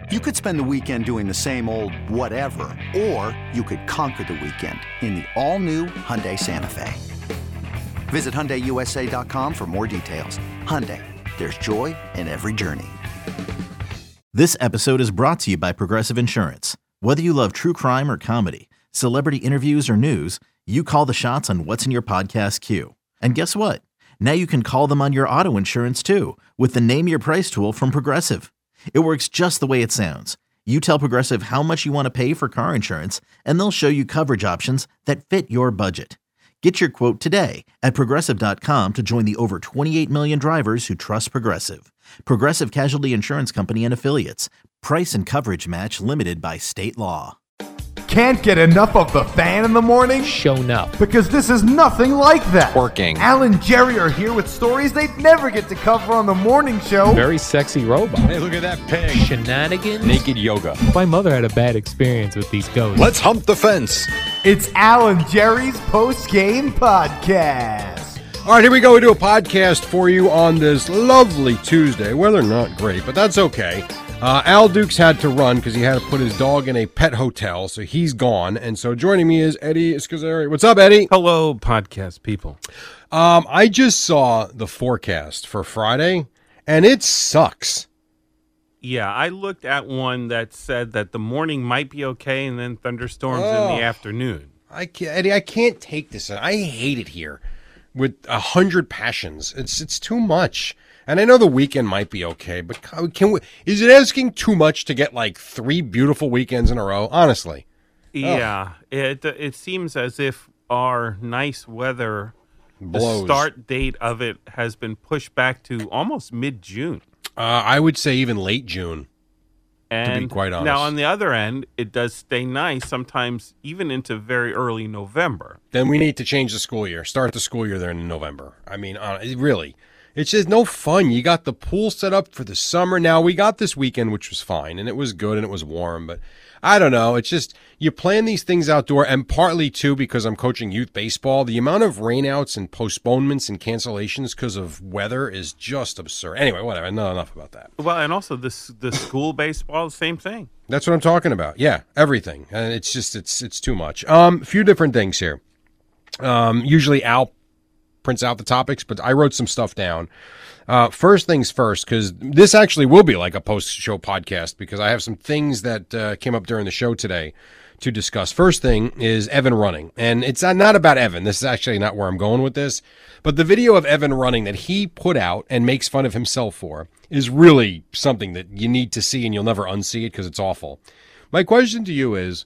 You could spend the weekend doing the same old whatever, or you could conquer the weekend in the all-new Hyundai Santa Fe. Visit HyundaiUSA.com for more details. Hyundai, there's joy in every journey. This episode is brought to you by Progressive Insurance. Whether you love true crime or comedy, celebrity interviews or news, you call the shots on what's in your podcast queue. And guess what? Now you can call them on your auto insurance too with the Name Your Price tool from Progressive. It works just the way it sounds. You tell Progressive how much you want to pay for car insurance, and they'll show you coverage options that fit your budget. Get your quote today at Progressive.com to join the over 28 million drivers who trust Progressive. Progressive Casualty Insurance Company and Affiliates. Price and coverage match limited by state law. Can't get enough of the Fan in the morning? Shown up. Because this is nothing like that. Working. Al and Jerry are here with stories they'd never get to cover on the morning show. Very sexy robot. Hey, look at that pig. Shenanigans. Naked yoga. My mother had a bad experience with these ghosts. Let's hump the fence. It's Al and Jerry's post-game podcast. All right, here we go. We do a podcast for you on this lovely Tuesday. Weather not great, but that's okay. Al Dukes had to run because he had to put his dog in a pet hotel, so he's gone. And so joining me is Eddie Scazzeri. What's up, Eddie? Hello, podcast people. I just saw the forecast for Friday, and it sucks. Yeah, I looked at one that said that the morning might be okay and then thunderstorms in the afternoon. Eddie, I can't take this. I hate it here with 100 passions. It's too much. And I know the weekend might be okay, but is it asking too much to get like 3 beautiful weekends in a row? Honestly. Yeah, it seems as if our nice weather, blows. The start date of it has been pushed back to almost mid-June. I would say even late June, and to be quite honest. Now, on the other end, it does stay nice, sometimes even into very early November. Then we need to change the school year. Start the school year there in November. I mean, really. It's just no fun. You got the pool set up for the summer. Now, we got this weekend, which was fine, and it was good, and it was warm. But I don't know. It's just you plan these things outdoor, and partly, too, because I'm coaching youth baseball, the amount of rainouts and postponements and cancellations because of weather is just absurd. Anyway, whatever. Not enough about that. Well, and also the school baseball, the same thing. That's what I'm talking about. Yeah, everything. And it's just it's too much. A few different things here. Usually Al prints out the topics, but I wrote some stuff down. First things first, because this actually will be like a post-show podcast because I have some things that came up during the show today to discuss. First thing is Evan running, and it's not about Evan. This is actually not where I'm going with this, but the video of Evan running that he put out and makes fun of himself for is really something that you need to see, and you'll never unsee it because it's awful. My question to you is,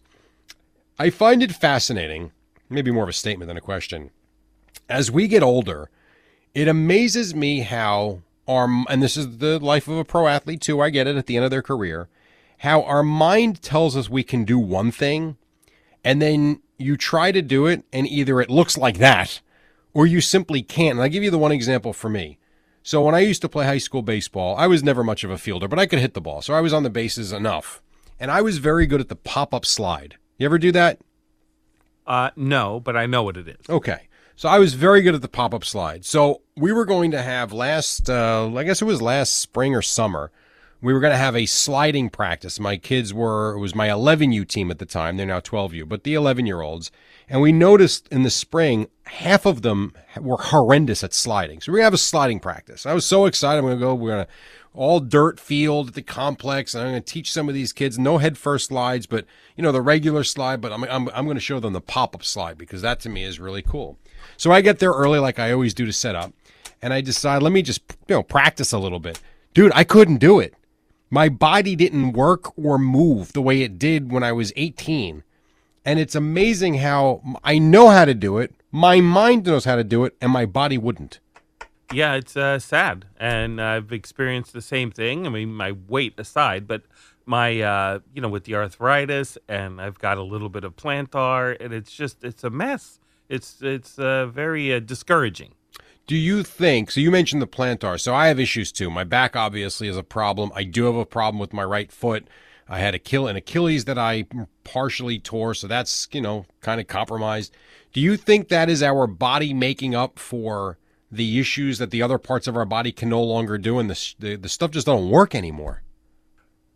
I find it fascinating, maybe more of a statement than a question. As we get older, it amazes me how and this is the life of a pro athlete too, I get it, at the end of their career, how our mind tells us we can do one thing, and then you try to do it, and either it looks like that, or you simply can't. And I'll give you the one example for me. So when I used to play high school baseball, I was never much of a fielder, but I could hit the ball, so I was on the bases enough. And I was very good at the pop-up slide. You ever do that? No, but I know what it is. Okay. So I was very good at the pop-up slide. So we were going to have I guess it was last spring or summer, we were going to have a sliding practice. My kids it was my 11U team at the time. They're now 12U, but the 11-year-olds. And we noticed in the spring, half of them were horrendous at sliding. So we're going to have a sliding practice. I was so excited. We're going to all dirt field at the complex, and I'm going to teach some of these kids no head first slides, but the regular slide. But I'm going to show them the pop-up slide because that to me is really cool. So I get there early, like I always do, to set up, and I decide let me just practice a little bit. Dude, I couldn't do it. My body didn't work or move the way it did when I was 18, and it's amazing how I know how to do it, my mind knows how to do it, and my body wouldn't. Yeah, it's sad, and I've experienced the same thing. I mean, my weight aside, but my, with the arthritis, and I've got a little bit of plantar, and it's a mess. It's very discouraging. Do you think, so you mentioned the plantar, so I have issues too. My back obviously is a problem. I do have a problem with my right foot. I had an Achilles that I partially tore, so that's, kind of compromised. Do you think that is our body making up for the issues that the other parts of our body can no longer do, and the stuff just don't work anymore? Yeah,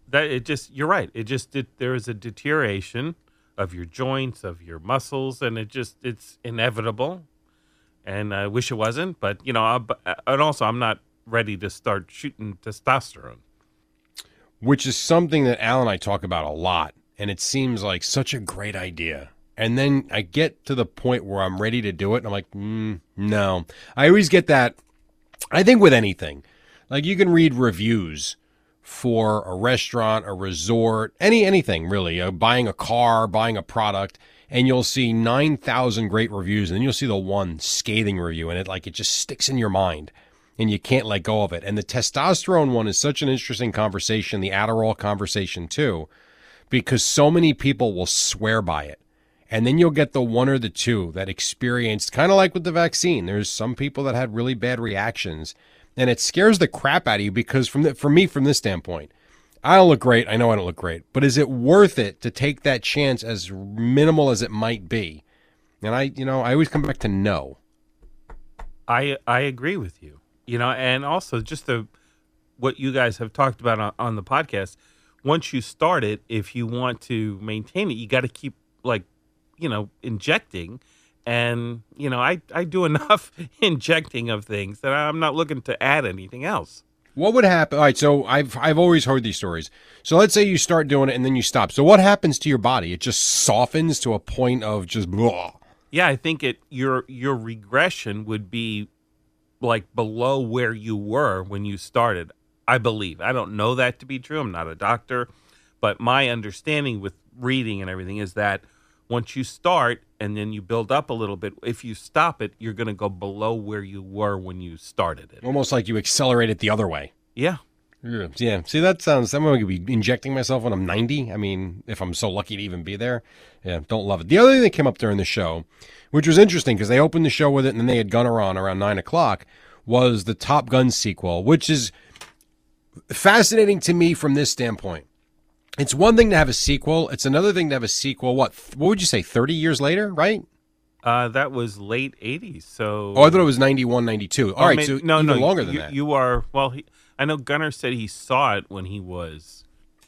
That it just you're right. It just there is a deterioration of your joints, of your muscles, and it's inevitable. And I wish it wasn't, but and also I'm not ready to start shooting testosterone. Which is something that Al and I talk about a lot, and it seems like such a great idea. And then I get to the point where I'm ready to do it, and I'm like, no. I always get that, I think with anything. Like you can read reviews for a restaurant, a resort, anything really, buying a car, buying a product, and you'll see 9,000 great reviews, and then you'll see the one scathing review, and it just sticks in your mind, and you can't let go of it. And the testosterone one is such an interesting conversation, the Adderall conversation too, because so many people will swear by it. And then you'll get the one or the two that experienced, kind of like with the vaccine, there's some people that had really bad reactions, and it scares the crap out of you because for me, from this standpoint, I don't look great. I know I don't look great, but is it worth it to take that chance, as minimal as it might be? And I always come back to no. I agree with you. And also just what you guys have talked about on the podcast. Once you start it, if you want to maintain it, you got to keep injecting. And, I do enough injecting of things that I'm not looking to add anything else. What would happen? All right, so I've always heard these stories. So let's say you start doing it and then you stop. So what happens to your body? It just softens to a point of just blah. Yeah, I think your regression would be like below where you were when you started. I believe. I don't know that to be true. I'm not a doctor, but my understanding with reading and everything is that once you start and then you build up a little bit, if you stop it, you're going to go below where you were when you started it. Almost like you accelerate it the other way. Yeah. Yeah. See, that sounds, I'm going to be injecting myself when I'm 90. I mean, if I'm so lucky to even be there. Yeah, don't love it. The other thing that came up during the show, which was interesting because they opened the show with it and then they had Gunner on around 9 o'clock, was the Top Gun sequel, which is fascinating to me from this standpoint. It's one thing to have a sequel. It's another thing to have a sequel. What would you say, 30 years later, right? That was late 80s. So I thought it was 91, 92. All right, so no, even longer than that. You are, well, I know Gunner said he saw it when he was,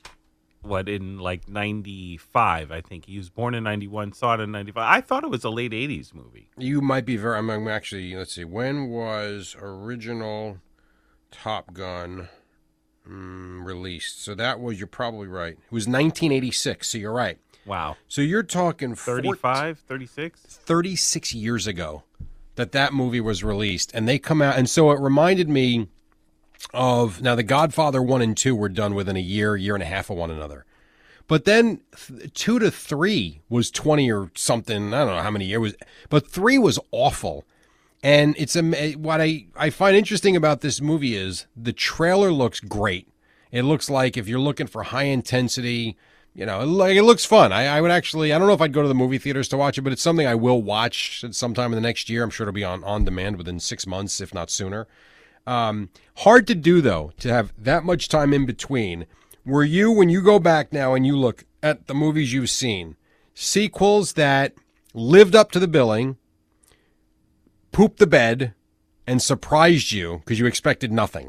in like 95, I think. He was born in 91, saw it in 95. I thought it was a late 80s movie. You might be I'm actually, let's see, when was original Top Gun released? So that was, you're probably right. It was 1986, so you're right. Wow. So you're talking 35, 36? 36 years ago that movie was released, and they come out, and so it reminded me of, now The Godfather 1 and 2 were done within a year and a half of one another. But then 2 to 3 was 20 or something, I don't know how many years, but 3 was awful. And it's what I find interesting about this movie is the trailer looks great. It looks like if you're looking for high intensity, it looks fun. I would actually, I don't know if I'd go to the movie theaters to watch it, but it's something I will watch sometime in the next year. I'm sure it'll be on demand within 6 months, if not sooner. Hard to do, though, to have that much time in between. When you go back now and you look at the movies you've seen, sequels that lived up to the billing, pooped the bed, and surprised you because you expected nothing?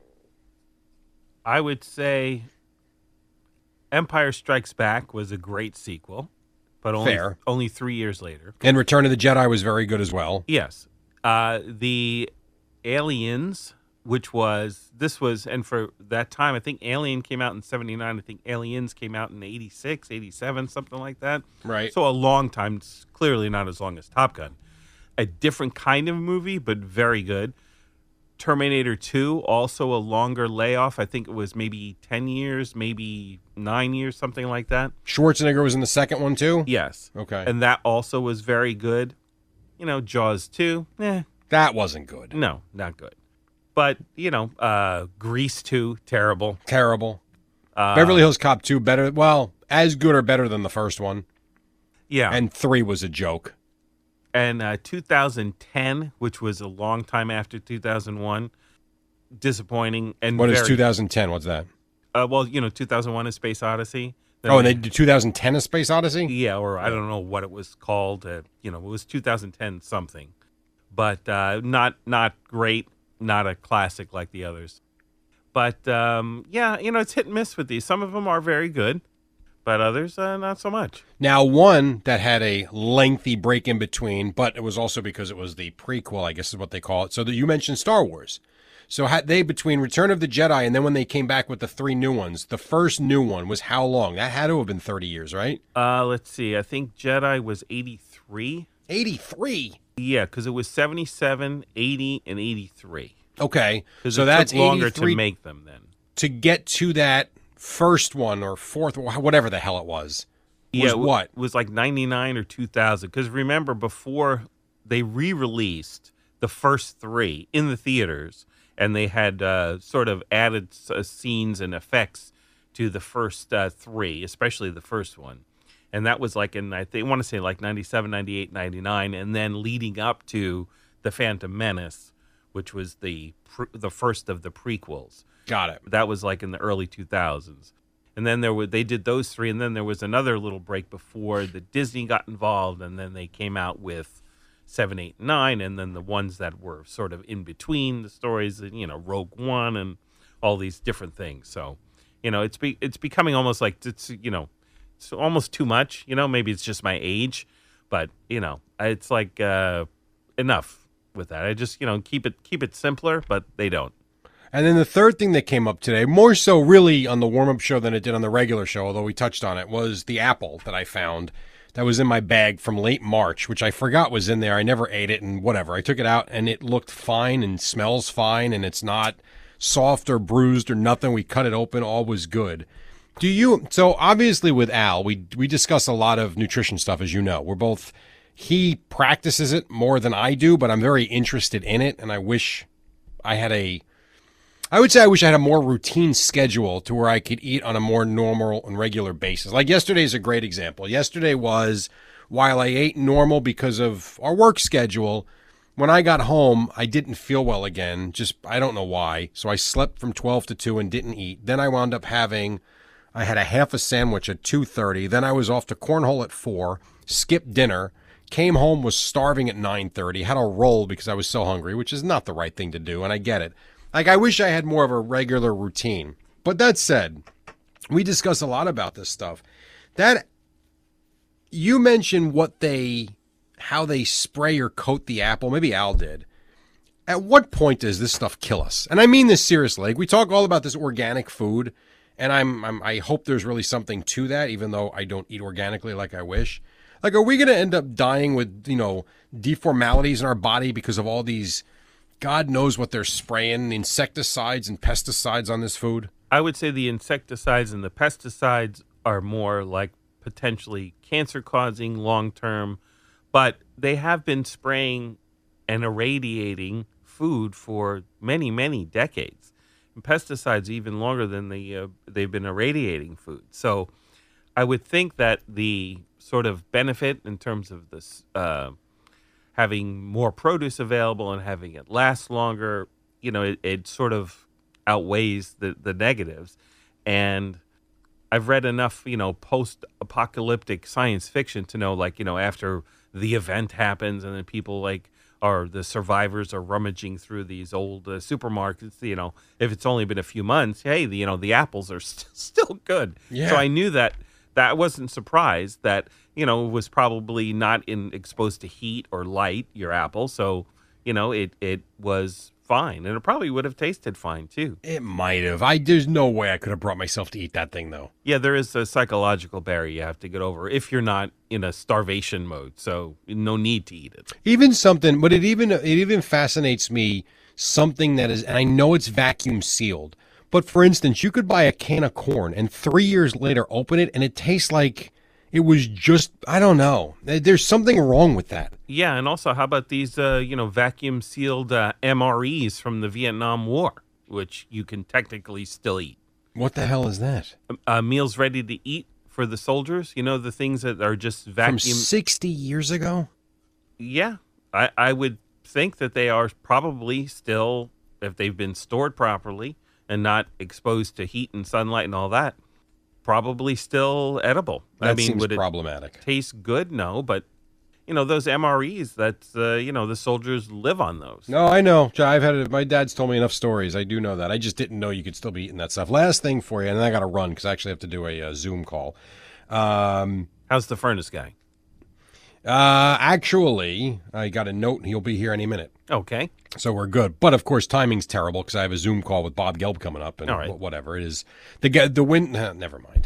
I would say Empire Strikes Back was a great sequel, but only 3 years later. And Return of the Jedi was very good as well. Yes. The Aliens, and for that time, I think Alien came out in 79. I think Aliens came out in 86, 87, something like that. Right. So a long time, clearly not as long as Top Gun. A different kind of movie, but very good. Terminator 2, also a longer layoff. I think it was maybe 10 years, maybe 9 years, something like that. Schwarzenegger was in the second one too? Yes. Okay. And that also was very good. Jaws 2, that wasn't good. No, not good. But, Grease 2, terrible. Terrible. Beverly Hills Cop 2, better, well, as good or better than the first one. Yeah. And 3 was a joke. And 2010, which was a long time after 2001, disappointing. And what is 2010? What's that? 2001: A Space Odyssey. And they did 2010: A Space Odyssey? Yeah, or I don't know what it was called. It was 2010 something, but not great, not a classic like the others. But yeah, it's hit and miss with these. Some of them are very good, but others not so much. Now, one that had a lengthy break in between, but it was also because it was the prequel, I guess is what they call it. So that you mentioned Star Wars. So had they, between Return of the Jedi and then when they came back with the 3 new ones, the first new one was how long? That had to have been 30 years, right? Let's see. I think Jedi was 83. 83? Yeah, because it was 77, 80, and 83. Okay. So that's took longer 83 to make them then. to get to that first one or fourth, whatever the hell it was. Yeah, What? It was like 99 or 2000. Because remember, before they re-released the first 3 in the theaters, and they had sort of added scenes and effects to the first 3, especially the first one. And that was like in, I want to say like 97, 98, 99, and then leading up to The Phantom Menace, which was the first of the prequels. Got it. That was like in the early 2000s. And then they did those 3, and then there was another little break before the Disney got involved, and then they came out with 7, 8, 9, and then the ones that were sort of in between the stories, Rogue One and all these different things. So, it's becoming almost like it's almost too much. Maybe it's just my age, but it's like enough with that. I just keep it simpler, but they don't. And then the third thing that came up today, more so really on the warm-up show than it did on the regular show, although we touched on it, was the apple that I found that was in my bag from late March, which I forgot was in there. I never ate it and whatever. I took it out and it looked fine and smells fine and it's not soft or bruised or nothing. We cut it open. All was good. So obviously with Al, we discuss a lot of nutrition stuff, as you know. He practices it more than I do, but I'm very interested in it. And I wish I had a more routine schedule to where I could eat on a more normal and regular basis. Like yesterday is a great example. Yesterday was, while I ate normal because of our work schedule, when I got home, I didn't feel well again. I don't know why. So I slept from 12 to 2 and didn't eat. Then I wound up I had a half a sandwich at 2:30. Then I was off to cornhole at 4, skipped dinner, came home, was starving at 9:30, had a roll because I was so hungry, which is not the right thing to do, and I get it. Like, I wish I had more of a regular routine. But that said, we discuss a lot about this stuff. That you mentioned how they spray or coat the apple. Maybe Al did. At what point does this stuff kill us? And I mean this seriously. Like, we talk all about this organic food, and I hope there's really something to that, even though I don't eat organically like I wish. Like, are we going to end up dying with, deformalities in our body because of all these, God knows what they're spraying, insecticides and pesticides on this food? I would say the insecticides and the pesticides are more like potentially cancer-causing long-term, but they have been spraying and irradiating food for many, many decades. And pesticides even longer than they've been irradiating food. So I would think that the sort of benefit in terms of this having more produce available and having it last longer, it sort of outweighs the negatives. And I've read enough, post-apocalyptic science fiction to know, after the event happens and then people the survivors are rummaging through these old supermarkets, if it's only been a few months, hey, the apples are still good. Yeah. So I knew that I wasn't surprised that, it was probably not exposed to heat or light, your apple. So, it was fine. And it probably would have tasted fine, too. It might have. There's no way I could have brought myself to eat that thing, though. Yeah, there is a psychological barrier you have to get over if you're not in a starvation mode. So no need to eat it. Even something, but it even fascinates me, something that is, and I know it's vacuum sealed, but for instance, you could buy a can of corn and 3 years later open it and it tastes like it was just, I don't know. There's something wrong with that. Yeah, and also, how about these, vacuum sealed MREs from the Vietnam War, which you can technically still eat? What the hell is that? Meals ready to eat for the soldiers. The things that are just vacuum. From 60 years ago? Yeah, I would think that they are probably still, if they've been stored properly and not exposed to heat and sunlight and all that, probably still edible. That seems problematic. Taste good? No, but those MREs that the soldiers live on those. No, I know. My dad's told me enough stories. I do know that. I just didn't know you could still be eating that stuff. Last thing for you, and then I got to run because I actually have to do a Zoom call. How's the furnace guy? Actually, I got a note and he'll be here any minute. Okay. So we're good. But of course, timing's terrible because I have a Zoom call with Bob Gelb coming up and All right. whatever it is. The win. Never mind.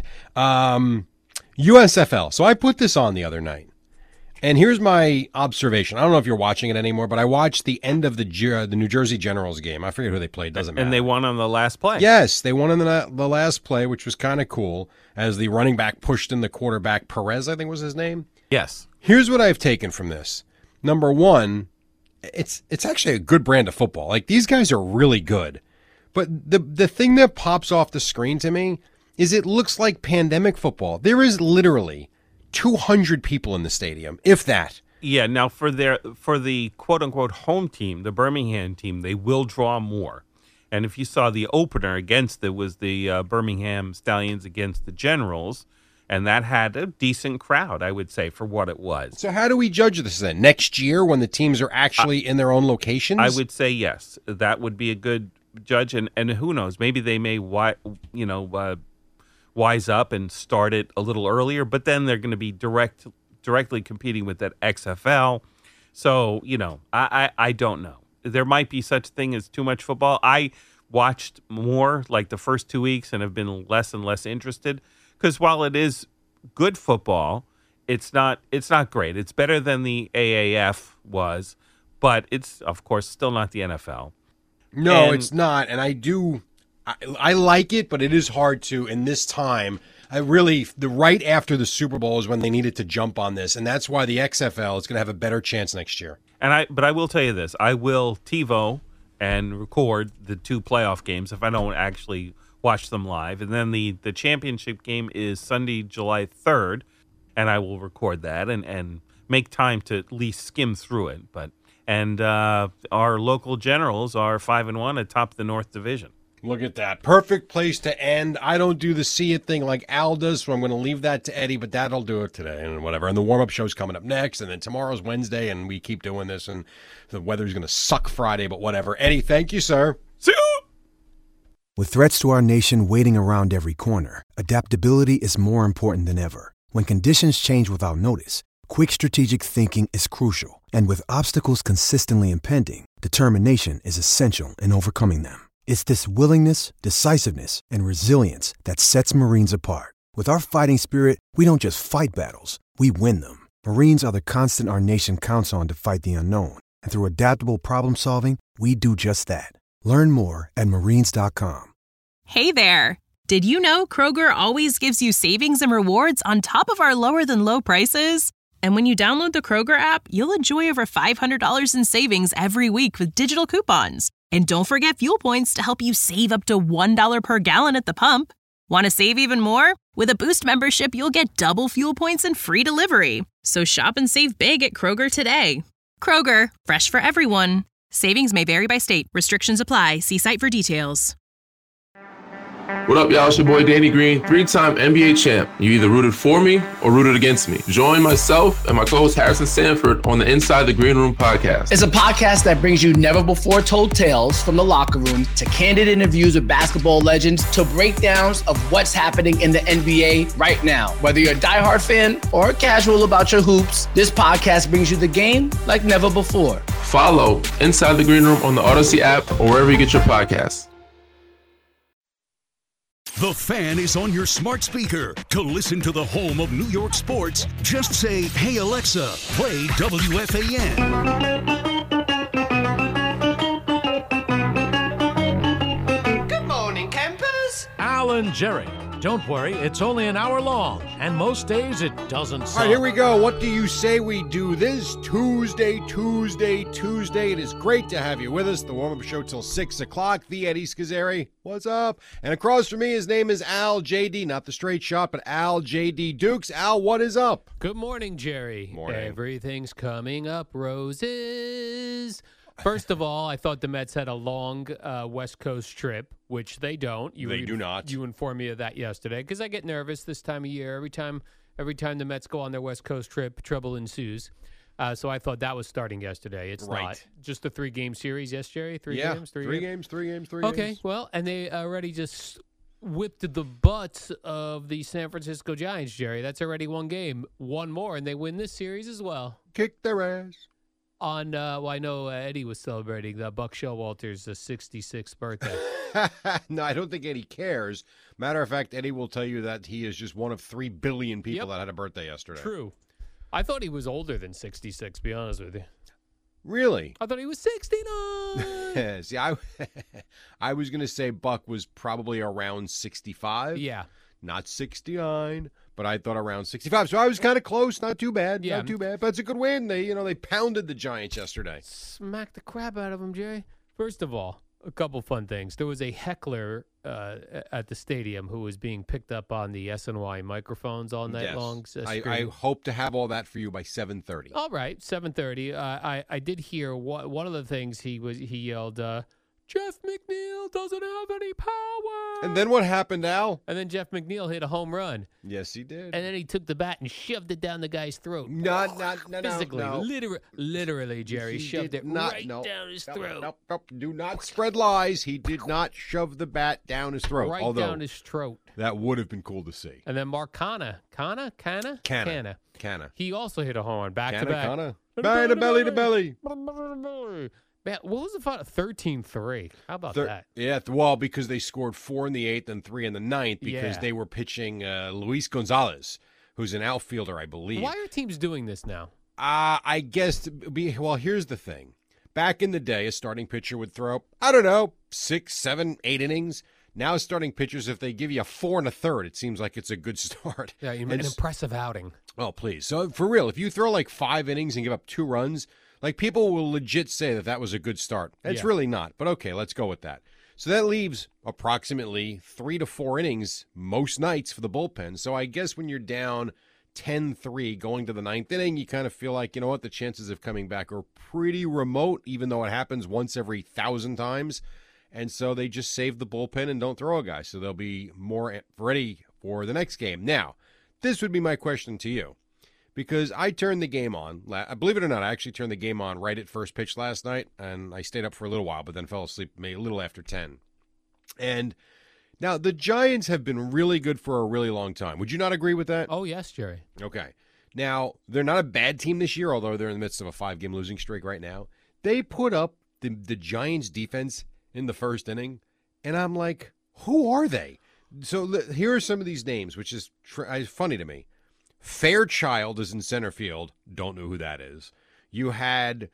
USFL. So I put this on the other night. And here's my observation. I don't know if you're watching it anymore, but I watched the end of the New Jersey Generals game. I forget who they played. Doesn't matter. And they won on the last play. Yes, they won in the last play, which was kind of cool, as the running back pushed in the quarterback. Perez, I think was his name. Yes. Here's what I've taken from this. Number one, it's actually a good brand of football. Like, these guys are really good. But the thing that pops off the screen to me is it looks like pandemic football. There is literally 200 people in the stadium, if that. Yeah, now for the quote-unquote home team, the Birmingham team, they will draw more. And if you saw the opener was the Birmingham Stallions against the Generals, and that had a decent crowd, I would say, for what it was. So how do we judge this then? Next year when the teams are actually in their own locations? I would say yes. That would be a good judge, and who knows, maybe they may wise up and start it a little earlier, but then they're going to be directly competing with that XFL. So, I don't know. There might be such thing as too much football. I watched more like the first 2 weeks and have been less and less interested because while it is good football, it's not great. It's better than the AAF was, but it's, of course, still not the NFL. No, it's not. And I like it, but it is hard to in this time. Right after the Super Bowl is when they needed to jump on this, and that's why the XFL is going to have a better chance next year. But I will tell you this: I will TiVo and record the 2 playoff games if I don't actually watch them live, and then the championship game is Sunday, July 3rd, and I will record that and make time to at least skim through it. And our local Generals are 5-1 atop the North Division. Look at that. Perfect place to end. I don't do the see it thing like Al does, so I'm going to leave that to Eddie, but that'll do it today and whatever. And the warm-up show's coming up next, and then tomorrow's Wednesday, and we keep doing this, and the weather's going to suck Friday, but whatever. Eddie, thank you, sir. See you! With threats to our nation waiting around every corner, adaptability is more important than ever. When conditions change without notice, quick strategic thinking is crucial. And with obstacles consistently impending, determination is essential in overcoming them. It's this willingness, decisiveness, and resilience that sets Marines apart. With our fighting spirit, we don't just fight battles, we win them. Marines are the constant our nation counts on to fight the unknown. And through adaptable problem solving, we do just that. Learn more at marines.com. Hey there! Did you know Kroger always gives you savings and rewards on top of our lower-than-low prices? And when you download the Kroger app, you'll enjoy over $500 in savings every week with digital coupons. And don't forget fuel points to help you save up to $1 per gallon at the pump. Want to save even more? With a Boost membership, you'll get double fuel points and free delivery. So shop and save big at Kroger today. Kroger, fresh for everyone. Savings may vary by state. Restrictions apply. See site for details. What up, y'all? It's your boy Danny Green, 3-time NBA champ. You either rooted for me or rooted against me. Join myself and my co-host Harrison Sanford on the Inside the Green Room podcast. It's a podcast that brings you never-before-told tales from the locker room to candid interviews with basketball legends to breakdowns of what's happening in the NBA right now. Whether you're a diehard fan or casual about your hoops, this podcast brings you the game like never before. Follow Inside the Green Room on the Odyssey app or wherever you get your podcasts. The Fan is on your smart speaker. To listen to the home of New York sports, just say, "Hey Alexa, play WFAN." Good morning, campers. Alan Jerry. Don't worry, it's only an hour long, and most days it doesn't suck. All right, here we go. What do you say we do this Tuesday? It is great to have you with us. The warm-up show till 6 o'clock. The Eddie Schizzeri. What's up? And across from me, his name is Al J.D., not the straight shot, but Al J.D. Dukes. Al, what is up? Good morning, Jerry. Morning. Everything's coming up roses. First of all, I thought the Mets had a long West Coast trip, which they don't. They do not. You informed me of that yesterday because I get nervous this time of year. Every time the Mets go on their West Coast trip, trouble ensues. So I thought that was starting yesterday. It's not. Just a 3-game series, yes, Jerry? Three games? Three games. Okay, well, and they already just whipped the butts of the San Francisco Giants, Jerry. That's already one game. One more, and they win this series as well. Kick their ass. On, I know Eddie was celebrating Buck Showalter's 66th birthday. No, I don't think Eddie cares. Matter of fact, Eddie will tell you that he is just one of 3 billion people that had a birthday yesterday. True. I thought he was older than 66, to be honest with you. Really? I thought he was 69. See, I was going to say Buck was probably around 65. Yeah. Not 69, but I thought around 65. So I was kind of close. Not too bad. Yeah. Not too bad. But it's a good win. They pounded the Giants yesterday. Smacked the crap out of him, Jerry. First of all, a couple fun things. There was a heckler at the stadium who was being picked up on the SNY microphones all night long. I hope to have all that for you by 7:30. All right, 7:30. I did hear one of the things he yelled, Jeff McNeil doesn't have any power. And then what happened, Al? And then Jeff McNeil hit a home run. Yes, he did. And then he took the bat and shoved it down the guy's throat. No. Physically, literally, Jerry shoved it right down his throat. Nope. Do not spread lies. He did not shove the bat down his throat. Right down his throat. That would have been cool to see. And then Mark Canha. He also hit a home run back to back. Belly to belly. Man, what was the final? 13-3. How about that? Yeah, well, because they scored 4 in the 8th and 3 in the 9th because they were pitching Luis Gonzalez, who's an outfielder, I believe. Why are teams doing this now? I guess, well, here's the thing. Back in the day, a starting pitcher would throw, 6, 7, 8 innings. Now starting pitchers, if they give you a 4 1/3, it seems like it's a good start. Yeah, an impressive outing. Oh, please. So, for real, if you throw like 5 innings and give up 2 runs, like, people will legit say that was a good start. It's really not, but okay, let's go with that. So that leaves approximately 3 to 4 innings most nights for the bullpen. So I guess when you're down 10-3 going to the 9th inning, you kind of feel like, you know what, the chances of coming back are pretty remote, even though it happens once every 1,000 times. And so they just save the bullpen and don't throw a guy. So they'll be more ready for the next game. Now, this would be my question to you. Because I turned the game on. Believe it or not, I actually turned the game on right at first pitch last night, and I stayed up for a little while, but then fell asleep maybe a little after 10. And now the Giants have been really good for a really long time. Would you not agree with that? Oh, yes, Jerry. Okay. Now, they're not a bad team this year, although they're in the midst of a 5-game losing streak right now. They put up the Giants' defense in the first inning, and I'm like, who are they? So here are some of these names, which is funny to me. Fairchild is in center field. Don't know who that is. You had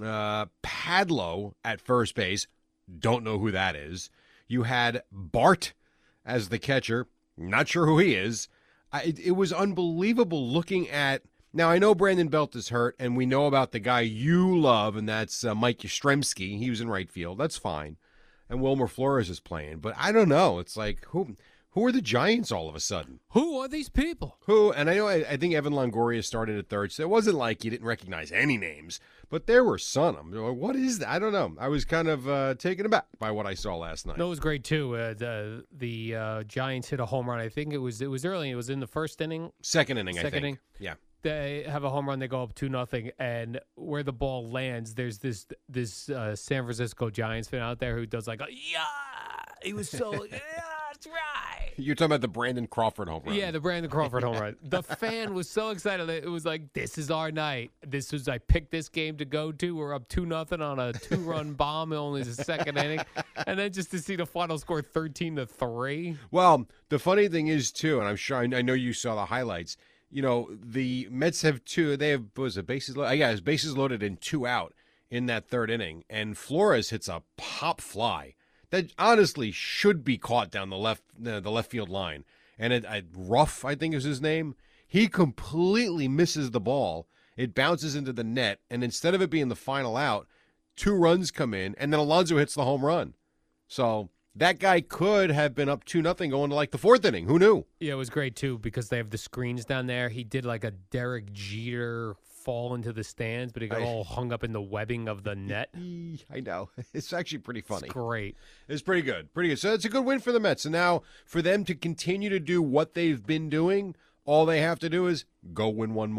Padlo at first base. Don't know who that is. You had Bart as the catcher. Not sure who he is. It was unbelievable looking at. Now, I know Brandon Belt is hurt, and we know about the guy you love, and that's Mike Yastrzemski. He was in right field. That's fine. And Wilmer Flores is playing. But I don't know. It's like, who are the Giants all of a sudden? Who are these people? And I think Evan Longoria started at third, so it wasn't like you didn't recognize any names, but there were some. What is that? I don't know. I was kind of taken aback by what I saw last night. No, it was great too. The Giants hit a home run. I think it was early. It was in the first inning. Second inning. Yeah. They have a home run. They go up 2-0, and where the ball lands, there's this San Francisco Giants fan out there who does like, he was so that's right. You're talking about the Brandon Crawford home run. Yeah, the Brandon Crawford home run. The fan was so excited. It was like, this is our night. I picked this game to go to. We're up 2-0 on a 2-run bomb. Only the second inning. And then just to see the final score 13-3. Well, the funny thing is, too, and I'm sure I know you saw the highlights, the Mets have bases loaded? Yeah, his bases loaded and 2 out in that third inning. And Flores hits a pop fly that honestly should be caught down the left field line. And Ruff, I think is his name, he completely misses the ball. It bounces into the net, and instead of it being the final out, 2 runs come in, and then Alonso hits the home run. So that guy could have been up 2-0 going to like the 4th inning. Who knew? Yeah, it was great, too, because they have the screens down there. He did like a Derek Jeter fall into the stands, but he got all hung up in the webbing of the net. I know. It's actually pretty funny. It's great. It's pretty good. So it's a good win for the Mets. And now for them to continue to do what they've been doing, all they have to do is go win one more.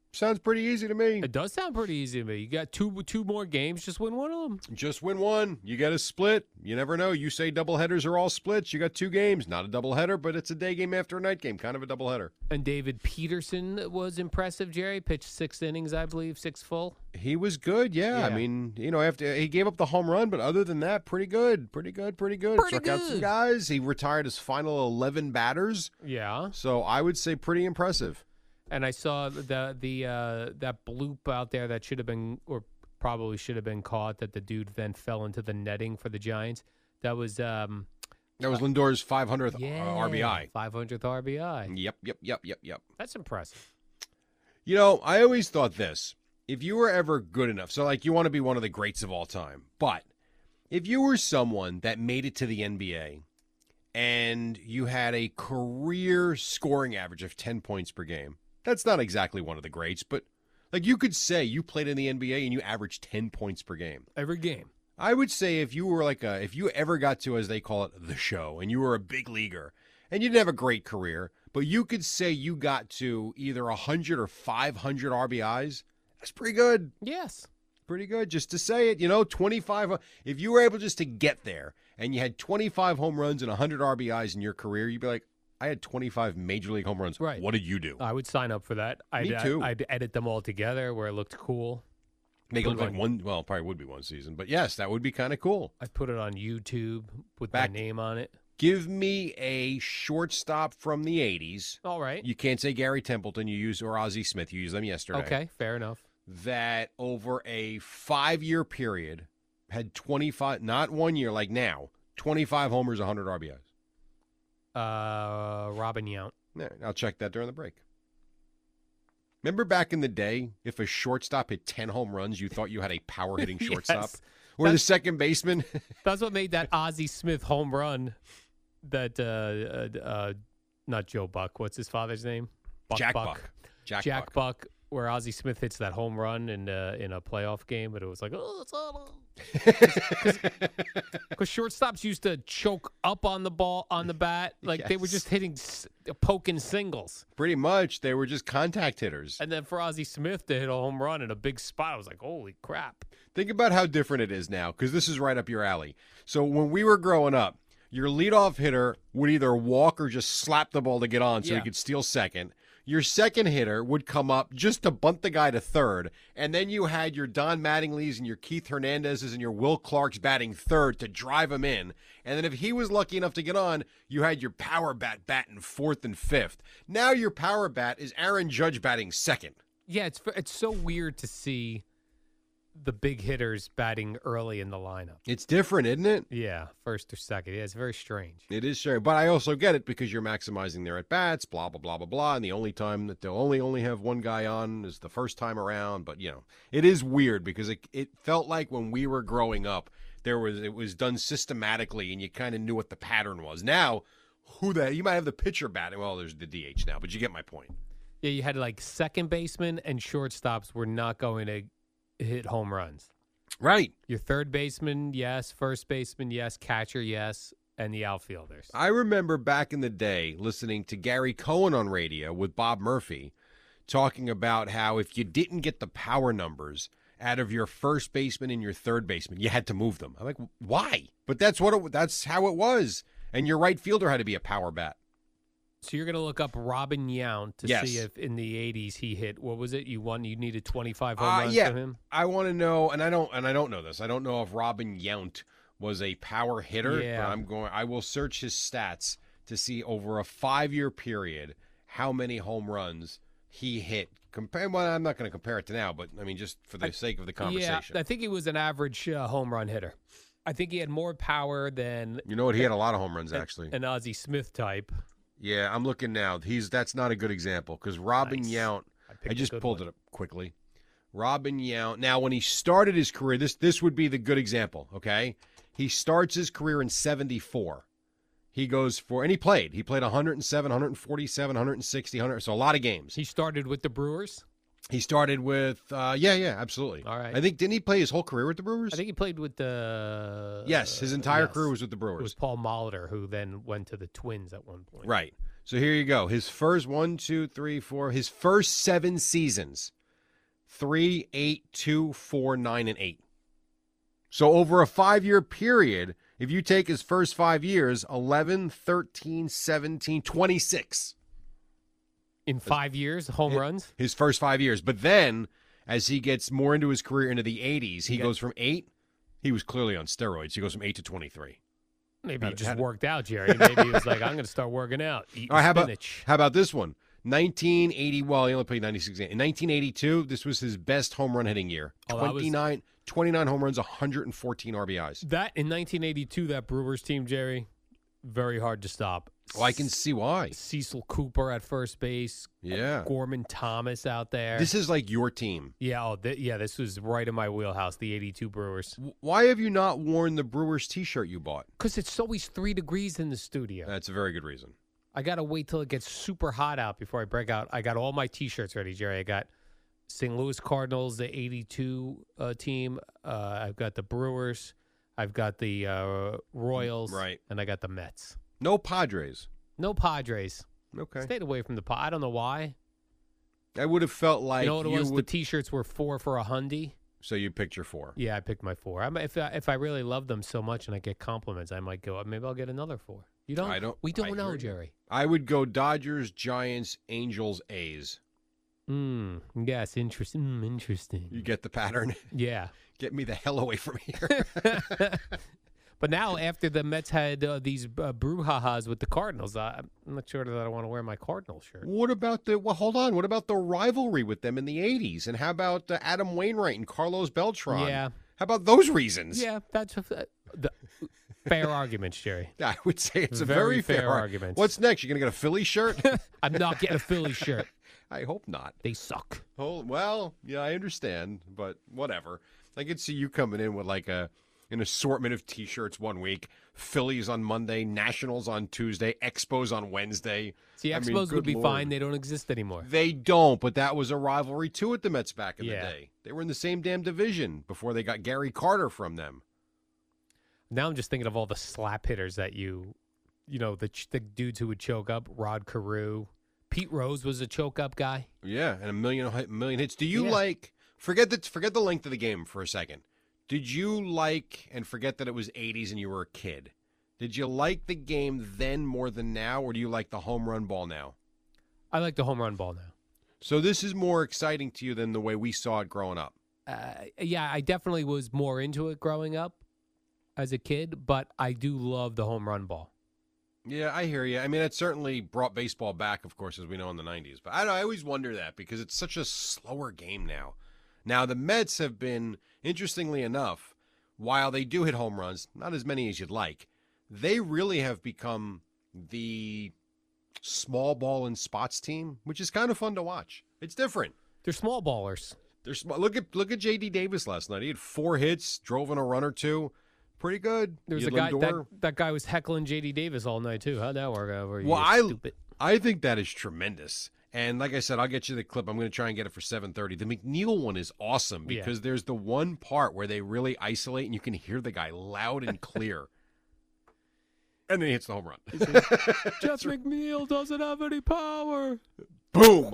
Sounds pretty easy to me. It does sound pretty easy to me. You got two more games, just win one of them. Just win one. You get a split. You never know. You say doubleheaders are all splits. You got 2 games. Not a doubleheader, but it's a day game after a night game. Kind of a doubleheader. And David Peterson was impressive, Jerry. Pitched 6 innings, I believe, 6 full. He was good, yeah. I mean, after he gave up the home run, but other than that, pretty good. Struck out some guys. He retired his final 11 batters. Yeah. So I would say pretty impressive. And I saw that bloop out there that should have been, or probably should have been caught, that the dude then fell into the netting for the Giants. That was Lindor's 500th RBI. 500th RBI. Yep. That's impressive. I always thought this. If you were ever good enough, so like you want to be one of the greats of all time, but if you were someone that made it to the NBA and you had a career scoring average of 10 points per game, that's not exactly one of the greats, but like you could say you played in the NBA and you averaged 10 points per game. Every game. I would say if you were if you ever got to, as they call it, the show, and you were a big leaguer and you didn't have a great career, but you could say you got to either 100 or 500 RBIs, that's pretty good. Yes. Pretty good. Just to say it, 25. If you were able just to get there and you had 25 home runs and 100 RBIs in your career, you'd be like, I had 25 major league home runs. Right. What did you do? I would sign up for that. Me too. I'd edit them all together where it looked cool. Make it look like one, well, probably would be one season. But yes, that would be kind of cool. I'd put it on YouTube with my name on it. Give me a shortstop from the 80s. All right. You can't say Gary Templeton or Ozzie Smith. You used them yesterday. Okay, fair enough. That over a 5-year period had 25, not 1 year like now, 25 homers, 100 RBIs. Robin Yount. Yeah, I'll check that during the break. Remember back in the day, if a shortstop hit 10 home runs, you thought you had a power-hitting shortstop? Yes. Or the second baseman? That's what made that Ozzie Smith home run that, not Joe Buck, what's his father's name? Jack Buck. Jack Buck, where Ozzie Smith hits that home run in a playoff game, but it was like, oh, it's all because shortstops used to choke up on the ball, on the bat. Like they were just poking singles. Pretty much. They were just contact hitters. And then for Ozzie Smith to hit a home run in a big spot, I was like, holy crap. Think about how different it is now, because this is right up your alley. So when we were growing up, your leadoff hitter would either walk or just slap the ball to get on so he could steal second. Your second hitter would come up just to bunt the guy to third, and then you had your Don Mattingly's and your Keith Hernandez's and your Will Clark's batting third to drive him in. And then if he was lucky enough to get on, you had your power bat batting fourth and fifth. Now your power bat is Aaron Judge batting second. Yeah, it's so weird to see the big hitters batting early in the lineup. It's different, isn't it? Yeah, first or second. Yeah, it's very strange. It is strange, but I also get it because you're maximizing their at-bats, blah, blah, blah, blah, blah, and the only time that they'll only have one guy on is the first time around, but, it is weird because it felt like when we were growing up, it was done systematically, and you kind of knew what the pattern was. Now, you might have the pitcher batting. Well, there's the DH now, but you get my point. Yeah, you had like second baseman and shortstops were not going to hit home runs. Right. Your third baseman, yes. First baseman, yes. Catcher, yes. And the outfielders. I remember back in the day listening to Gary Cohen on radio with Bob Murphy talking about how if you didn't get the power numbers out of your first baseman and your third baseman, you had to move them. I'm like, why? But that's how it was. And your right fielder had to be a power bat. So you're going to look up Robin Yount to see if in the 80s he hit, what was it? You needed 25 home runs from him? I want to know, and I don't know this. I don't know if Robin Yount was a power hitter, but I will search his stats to see over a 5-year period how many home runs he hit. Well, I'm not going to compare it to now, but I mean just for the sake of the conversation. Yeah, I think he was an average home run hitter. I think he had more power than he had a lot of home runs actually. An Ozzie Smith type. Yeah, I'm looking now. That's not a good example because Robin Yount, I just pulled it up quickly. Robin Yount. Now, when he started his career, this would be the good example, okay? He starts his career in 74. He goes and he played 107, 147, 160, 100, so a lot of games. He started with the Brewers? He started with, absolutely. All right. Didn't he play his whole career with the Brewers? I think he played with the... Yes, his entire career was with the Brewers. It was Paul Molitor, who then went to the Twins at one point. Right. So here you go. His first his first 7 seasons 3, 8, 2, 4, 9, and 8. So over a 5-year period, if you take his first 5 years, 11, 13, 17, 26. In 5 years, home runs? His first 5 years. But then, as he gets more into his career into the 80s, he goes from 8. He was clearly on steroids. He goes from 8 to 23. Maybe he just worked out, Jerry. Maybe he was like, I'm going to start working out, eating spinach. How about this one? 1980, well, he only played 96 games. In 1982, this was his best home run hitting year. 29 home runs, 114 RBIs. That, in 1982, that Brewers team, Jerry, very hard to stop. Well, I can see why. Cecil Cooper at first base. Yeah. Gorman Thomas out there. This is like your team. Yeah, this was right in my wheelhouse, the 82 Brewers. Why have you not worn the Brewers T-shirt you bought? Because it's always 3 degrees in the studio. That's a very good reason. I got to wait till it gets super hot out before I break out. I got all my T-shirts ready, Jerry. I got St. Louis Cardinals, the 82 team. I've got the Brewers. I've got the Royals. Right. And I got the Mets. No Padres. No Padres. Okay. Stayed away from the I don't know why. I would have felt like you know what it was? The T-shirts were 4 for $100. So you picked your 4. Yeah, I picked my 4. If I really love them so much and I get compliments, I might go. Maybe I'll get another 4. You don't? We don't know, Jerry. I would go Dodgers, Giants, Angels, A's. Yes, interesting. Interesting. You get the pattern? Yeah. Get me the hell away from here. But now, after the Mets had these brouhahas with the Cardinals, I'm not sure that I want to wear my Cardinal shirt. What about hold on. What about the rivalry with them in the 80s? And how about Adam Wainwright and Carlos Beltran? Yeah. How about those reasons? Yeah, that's the fair arguments, Jerry. I would say it's a very fair argument. What's next? You going to get a Philly shirt? I'm not getting a Philly shirt. I hope not. They suck. Oh, well, yeah, I understand, but whatever. I could see you coming in with like an assortment of T-shirts one week, Phillies on Monday, Nationals on Tuesday, Expos on Wednesday. See, Expos would be fine. They don't exist anymore. They don't, but that was a rivalry too at the Mets back in the day. They were in the same damn division before they got Gary Carter from them. Now I'm just thinking of all the slap hitters that the dudes who would choke up. Rod Carew, Pete Rose was a choke up guy. Yeah, and a million hits. Do you like forget the length of the game for a second? Did you like, and forget that it was 80s and you were a kid, did you like the game then more than now, or do you like the home run ball now? I like the home run ball now. So this is more exciting to you than the way we saw it growing up? Yeah, I definitely was more into it growing up as a kid, but I do love the home run ball. Yeah, I hear you. I mean, it certainly brought baseball back, of course, as we know in the 90s. But I always wonder that because it's such a slower game now. Now, the Mets have been, interestingly enough, while they do hit home runs, not as many as you'd like, they really have become the small ball and spots team, which is kind of fun to watch. It's different. They're small ballers. They're small. Look at J.D. Davis last night. He had 4 hits, drove in a run or 2. Pretty good. There was a guy that guy was heckling J.D. Davis all night too. How'd that work out? Well, I think that is tremendous. And like I said, I'll get you the clip. I'm going to try and get it for 7:30. The McNeil one is awesome because there's the one part where they really isolate and you can hear the guy loud and clear. And then he hits the home run. Jeff McNeil doesn't have any power. Boom.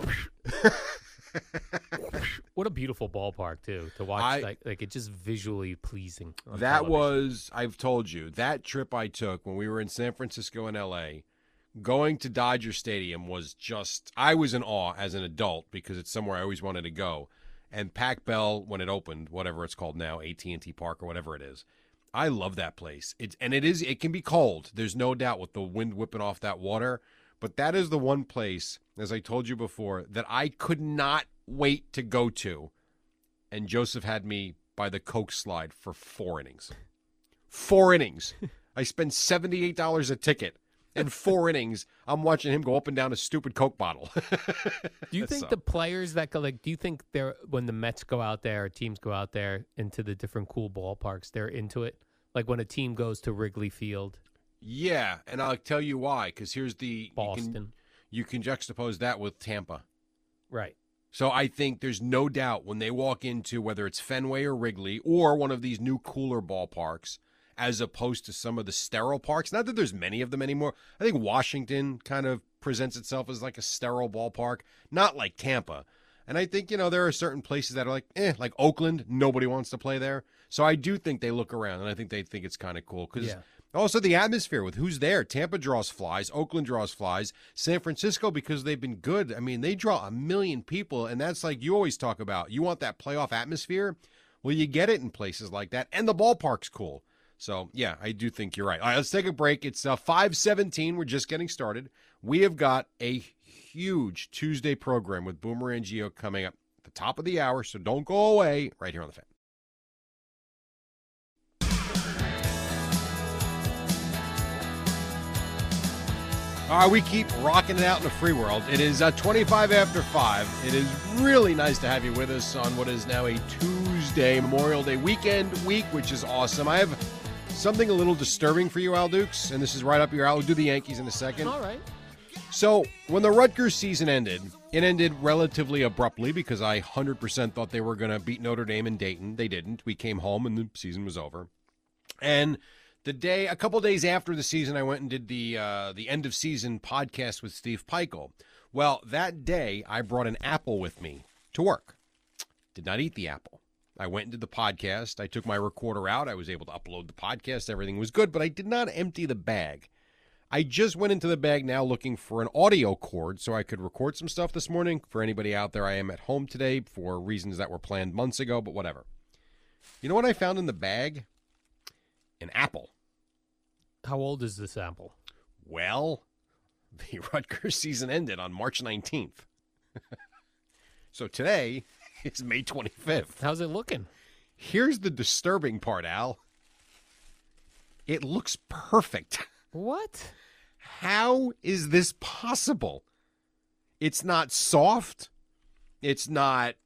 What a beautiful ballpark too to watch. Like it's just visually pleasing. That was, I've told you, that trip I took when we were in San Francisco and L.A., going to Dodger Stadium was just, I was in awe as an adult because it's somewhere I always wanted to go. And Pac Bell, when it opened, whatever it's called now, AT&T Park or whatever it is, I love that place. It can be cold. There's no doubt with the wind whipping off that water. But that is the one place, as I told you before, that I could not wait to go to. And Joseph had me by the Coke slide for 4 innings. 4 innings. I spent $78 a ticket. In 4 innings, I'm watching him go up and down a stupid Coke bottle. Do you think the players that go, do you think when the Mets go out there, or teams go out there into the different cool ballparks, they're into it? Like when a team goes to Wrigley Field? Yeah, and I'll tell you why, because here's the Boston. You can juxtapose that with Tampa. Right. So I think there's no doubt when they walk into whether it's Fenway or Wrigley or one of these new cooler ballparks, as opposed to some of the sterile parks. Not that there's many of them anymore. I think Washington kind of presents itself as like a sterile ballpark, not like Tampa. And I think, there are certain places that are like Oakland, nobody wants to play there. So I do think they look around, and I think they think it's kind of cool. Because also the atmosphere with who's there. Tampa draws flies. Oakland draws flies. San Francisco, because they've been good, I mean, they draw 1 million people, and that's like you always talk about. You want that playoff atmosphere? Well, you get it in places like that, and the ballpark's cool. So, yeah, I do think you're right. All right, let's take a break. It's 5:17. We're just getting started. We have got a huge Tuesday program with Boomer and Gio coming up at the top of the hour, so don't go away right here on The Fan. All right, we keep rocking it out in the free world. It is 25 after 5. It is really nice to have you with us on what is now a Tuesday, Memorial Day weekend week, which is awesome. I have something a little disturbing for you, Al Dukes, and this is right up your alley. We'll do the Yankees in a second. All right. So when the Rutgers season ended, it ended relatively abruptly because I 100% thought they were going to beat Notre Dame in Dayton. They didn't. We came home and the season was over. And a couple days after the season, I went and did the end of season podcast with Steve Peichel. Well, that day I brought an apple with me to work. Did not eat the apple. I went and did the podcast. I took my recorder out. I was able to upload the podcast. Everything was good, but I did not empty the bag. I just went into the bag now looking for an audio cord so I could record some stuff this morning. For anybody out there, I am at home today for reasons that were planned months ago, but whatever. You know what I found in the bag? An apple. How old is this apple? Well, the Rutgers season ended on March 19th. So today is May 25th. How's it looking? Here's the disturbing part, Al. It looks perfect. What? How is this possible? It's not soft. It's not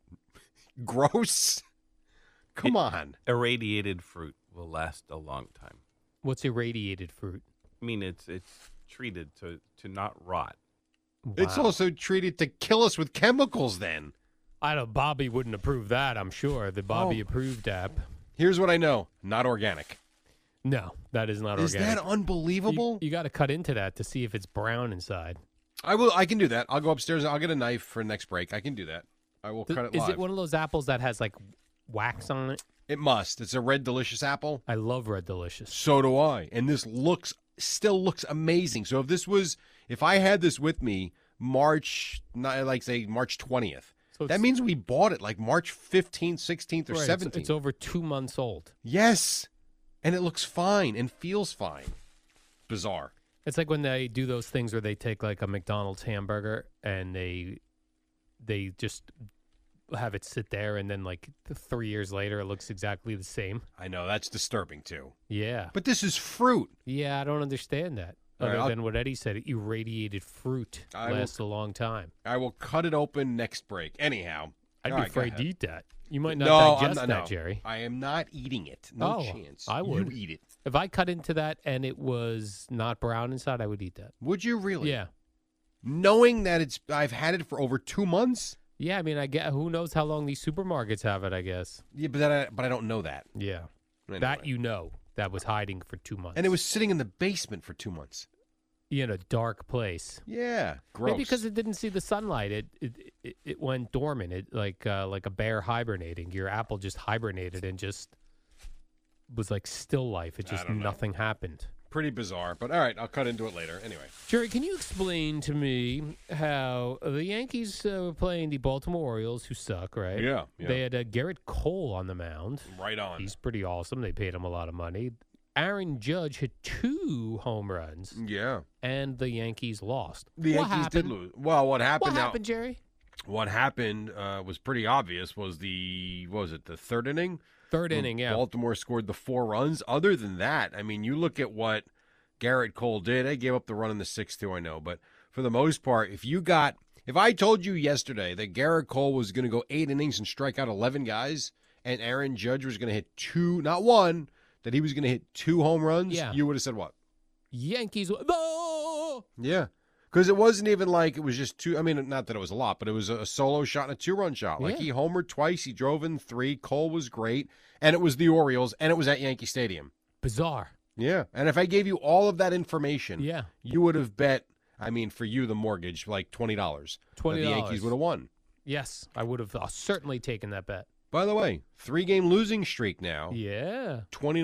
gross. Come on. Irradiated fruit will last a long time. What's irradiated fruit? I mean, it's treated to not rot. Wow. It's also treated to kill us with chemicals then. I know Bobby wouldn't approve that, I'm sure. The Bobby approved app. Here's what I know. Not organic. No, that is not Is organic. that unbelievable? You got to cut into that to see if it's brown inside. I can do that. I'll go upstairs. I'll get a knife for next break. I can do that. I will cut it live. Is it one of those apples that has like wax on it? It must. It's a Red Delicious apple. I love Red Delicious. So do I. And this still looks amazing. So if I had this with me March 20th, so that means we bought it like March 15th, 16th, or 17th. It's over 2 months old. Yes. And it looks fine and feels fine. Bizarre. It's like when they do those things where they take like a McDonald's hamburger and they just have it sit there, and then like 3 years later it looks exactly the same. I know, that's disturbing too. Yeah. But this is fruit. Yeah, I don't understand that. Other than what Eddie said, irradiated fruit lasts a long time. I will cut it open next break. Anyhow. I'd be afraid to eat that. You might not digest that, Jerry. I am not eating it. No chance. I would. You eat it. If I cut into that and it was not brown inside, I would eat that. Would you really? Yeah. Knowing that I've had it for over 2 months? Yeah, I mean, who knows how long these supermarkets have it, I guess. Yeah, but I don't know that. Yeah. Anyway. That was hiding for 2 months. And it was sitting in the basement for 2 months. In a dark place. Yeah, gross. Maybe because it didn't see the sunlight. It went dormant. It like a bear hibernating. Your apple just hibernated and just was like still life. It just nothing happened. Pretty bizarre, but all right, I'll cut into it later. Anyway. Jerry, can you explain to me how the Yankees were playing the Baltimore Orioles, who suck, right? Yeah. They had Garrett Cole on the mound. Right on. He's pretty awesome. They paid him a lot of money. Aaron Judge hit 2 home runs. Yeah. And the Yankees lost. The Yankees did lose. Well, what happened now? What happened, Jerry? What happened was pretty obvious. Was the third inning? Third inning, yeah. Baltimore scored the 4 runs. Other than that, I mean, you look at what Garrett Cole did. I gave up the run in the 6th too, I know. But for the most part, if I told you yesterday that Garrett Cole was going to go 8 innings and strike out 11 guys, and Aaron Judge was going to hit 2, not 1, that he was going to hit 2 home runs, you would have said what? Yankees. No! Yeah. Because it wasn't even like it was just 2. I mean, not that it was a lot, but it was a solo shot and a 2-run shot. Like he homered twice. He drove in 3. Cole was great. And it was the Orioles. And it was at Yankee Stadium. Bizarre. Yeah. And if I gave you all of that information, you would have bet, I mean, for you, the mortgage, like $20. $20. The Yankees would have won. Yes, I would have certainly taken that bet. By the way, 3-game losing streak now. Yeah.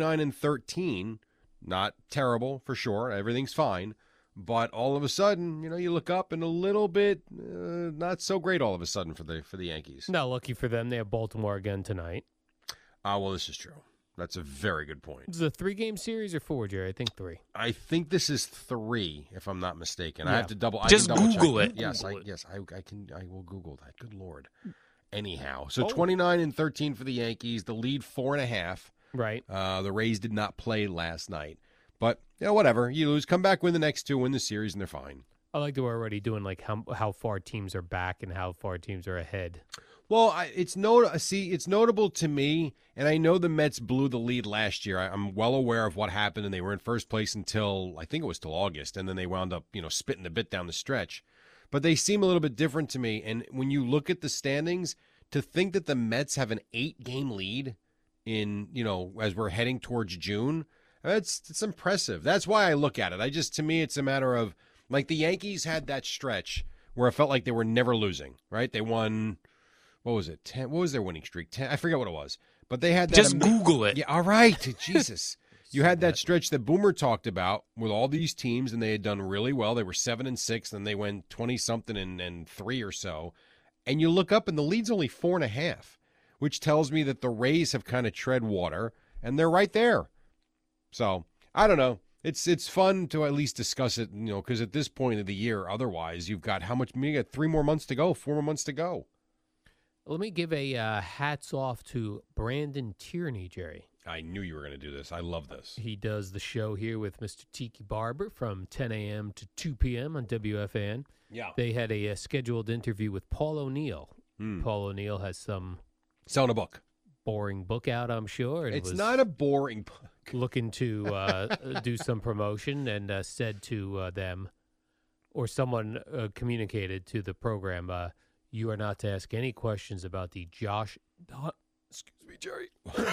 29-13. Not terrible for sure. Everything's fine. But all of a sudden, you look up and a little bit not so great all of a sudden for the Yankees. No, lucky for them, they have Baltimore again tonight. Well, this is true. That's a very good point. Is it a 3-game series or 4, Jerry? I think 3. I think this is 3, if I'm not mistaken. Yeah. I have to double. Just I can double Google check. it. Yes, Google I can. I will Google that. Good Lord. Anyhow, so 29-13 for the Yankees. The lead 4.5. Right. The Rays did not play last night, but whatever. You lose, come back, win the next 2, win the series, and they're fine. I like that we're already doing like how far teams are back and how far teams are ahead. Well, it's notable to me, and I know the Mets blew the lead last year. I'm well aware of what happened, and they were in first place until, I think it was till August, and then they wound up, spitting a bit down the stretch. But they seem a little bit different to me, and when you look at the standings, to think that the Mets have an 8-game lead in, as we're heading towards June, it's impressive. That's why I look at it. To me, it's a matter of, like, the Yankees had that stretch where it felt like they were never losing, right? They won... What was it? 10? What was their winning streak? 10? I forget what it was. But they had that. Just Google it. Yeah, all right. Jesus. You had that stretch that Boomer talked about with all these teams, and they had done really well. They were 7-6, and they went 20-something and 3 or so. And you look up, and the lead's only 4.5, which tells me that the Rays have kind of tread water, and they're right there. So, I don't know. It's fun to at least discuss it, because at this point of the year, otherwise, you've got how much? You got 3 more months to go, 4 more months to go. Let me give a hats off to Brandon Tierney, Jerry. I knew you were going to do this. I love this. He does the show here with Mr. Tiki Barber from 10 a.m. to 2 p.m. on WFAN. Yeah. They had a scheduled interview with Paul O'Neill. Paul O'Neill has some... Selling a book. Boring book out, I'm sure. And it's was not a boring book. Looking to do some promotion and said to them, or someone communicated to the program, you are not to ask any questions about the excuse me, Jerry.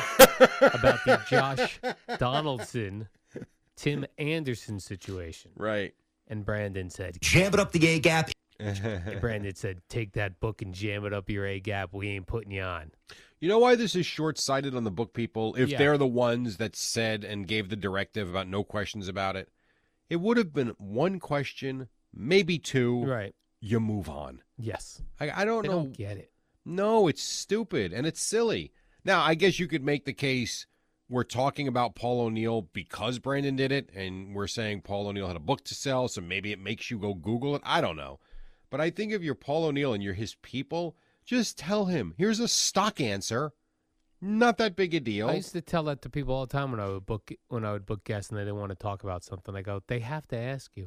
about the Josh Donaldson, Tim Anderson situation. Right. And Brandon said, jam it up the A-gap. And Brandon said, take that book and jam it up your A-gap. We ain't putting you on. You know why this is short-sighted on the book people? If they're the ones that said and gave the directive about no questions about it, it would have been 1 question, maybe 2. Right. You move on. Yes. I don't know. Don't get it. No, it's stupid and it's silly. Now, I guess you could make the case we're talking about Paul O'Neill because Brandon did it, and we're saying Paul O'Neill had a book to sell, so maybe it makes you go Google it. I don't know. But I think if you're Paul O'Neill and you're his people, just tell him, here's a stock answer. Not that big a deal. I used to tell that to people all the time when I would book guests and they didn't want to talk about something. I go, they have to ask you.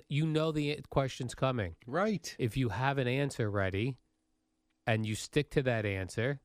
The question's coming. Right. If you have an answer ready and you stick to that answer,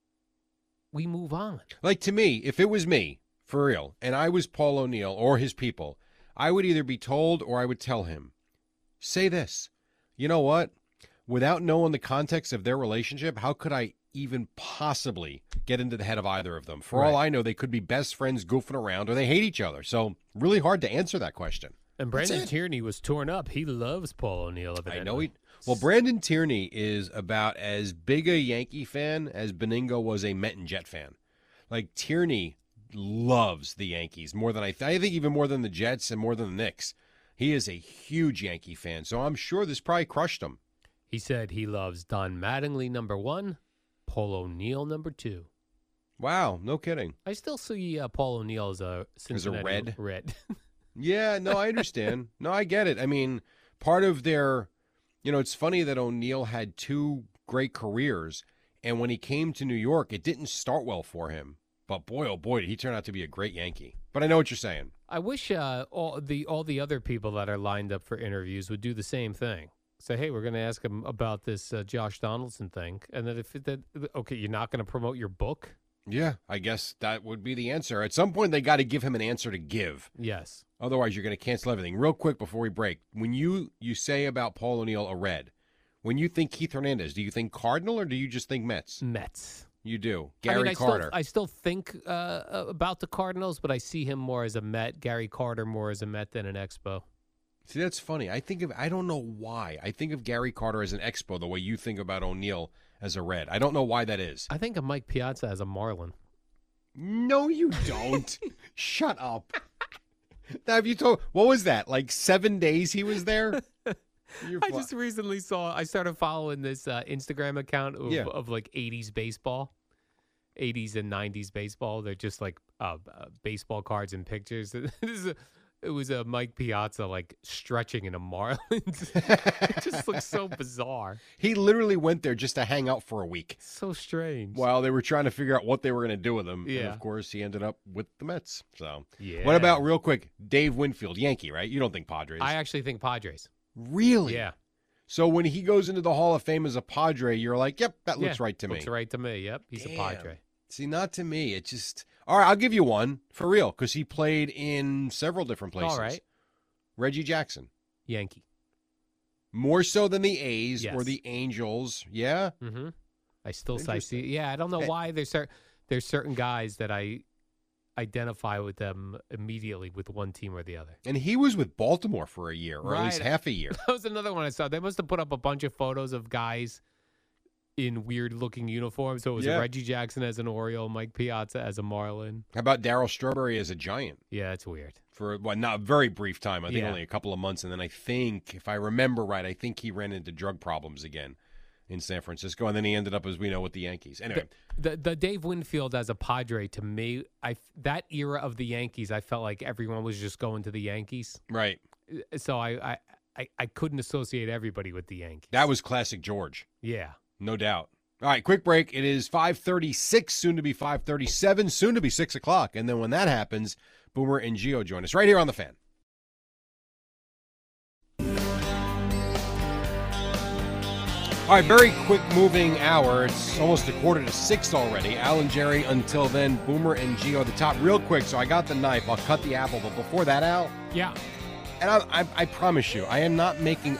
we move on. Like, to me, if it was me, for real, and I was Paul O'Neill or his people, I would either be told or I would tell him, say this. You know what? Without knowing the context of their relationship, how could I even possibly get into the head of either of them? For all I know, they could be best friends goofing around or they hate each other. So really hard to answer that question. And Brandon Tierney was torn up. He loves Paul O'Neill. I know he... Well, Brandon Tierney is about as big a Yankee fan as Beningo was a Met and Jet fan. Like, Tierney loves the Yankees more than I think even more than the Jets and more than the Knicks. He is a huge Yankee fan, so I'm sure this probably crushed him. He said he loves Don Mattingly, number 1, Paul O'Neill, number 2. Wow, no kidding. I still see Paul O'Neill as a Cincinnati Red. Yeah, no, I understand. No, I get it. I mean, part of their, it's funny that O'Neill had 2 great careers, and when he came to New York, it didn't start well for him. But boy, oh boy, did he turn out to be a great Yankee. But I know what you're saying. I wish all the other people that are lined up for interviews would do the same thing. Say, hey, we're going to ask him about this Josh Donaldson thing, and then okay, you're not going to promote your book? Yeah, I guess that would be the answer. At some point, they got to give him an answer to give. Yes. Otherwise, you're going to cancel everything. Real quick before we break, when you say about Paul O'Neill a Red, when you think Keith Hernandez, do you think Cardinal or do you just think Mets? Mets. You do. Gary Carter. I still think about the Cardinals, but I see him more as a Met. Gary Carter more as a Met than an Expo. See, that's funny. I don't know why. I think of Gary Carter as an Expo the way you think about O'Neill as a Red. I don't know why that is. I think of Mike Piazza as a Marlin. No, you don't. Shut up. Now, have you told, what was that? Like 7 days he was there? I just recently I started following this Instagram account of like 80s baseball, 80s and 90s baseball. They're just like baseball cards and pictures. It was a Mike Piazza like stretching in a Marlins. It just looks so bizarre. He literally went there just to hang out for a week. So strange. While they were trying to figure out what they were going to do with him. Yeah. And of course, he ended up with the Mets. So, yeah. What about, real quick, Dave Winfield, Yankee, right? You don't think Padres. I actually think Padres. Really? Yeah. So when he goes into the Hall of Fame as a Padre, you're like, yep, that looks right to me. Looks right to me. Yep, he's a Padre. See, not to me. It just, all right, I'll give you one for real because he played in several different places. All right. Reggie Jackson. Yankee. More so than the A's Yes. or the Angels. Yeah? Mm-hmm. I see. Yeah, I don't know why there's certain guys that I identify with them immediately with one team or the other. And he was with Baltimore for a year, or at least half a year. That was another one I saw. They must have put up a bunch of photos of guys in weird-looking uniforms. So it was Reggie Jackson as an Oriole, Mike Piazza as a Marlin. How about Darryl Strawberry as a Giant? Yeah, that's weird. For not a very brief time. I think Yeah. only a couple of months. And then I think, if I remember right, I think he ran into drug problems again in San Francisco. And then he ended up, as we know, with the Yankees. Anyway. The Dave Winfield as a Padre, to me, that era of the Yankees, I felt like everyone was just going to the Yankees. Right. So I couldn't associate everybody with the Yankees. That was classic George. Yeah. No doubt. All right, quick break. It is 5:36, soon to be 5:37, soon to be 6 o'clock. And then when that happens, Boomer and Gio join us right here on The Fan. All right, very quick moving hour. It's almost 5:45 already. Al and Jerry until then. Boomer and Gio at the top. Real quick, so I got the knife. I'll cut the apple. But before that, Al. Yeah. And I promise you, I'm not making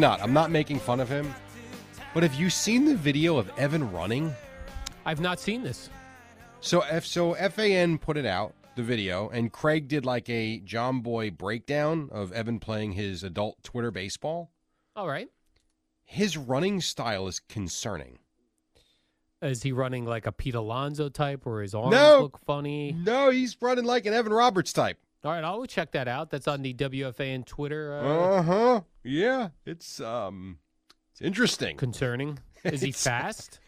fun of him. But have you seen the video of Evan running? I've not seen this. So FAN put it out, the video, and Craig did like a John Boy breakdown of Evan playing his adult Twitter baseball. All right. His running style is concerning. Is he running like a Pete Alonso type where his arms look funny? No, he's running like an Evan Roberts type. All right, I'll check that out. That's on the WFAN Twitter. Yeah, it's interesting. Concerning. Is he fast?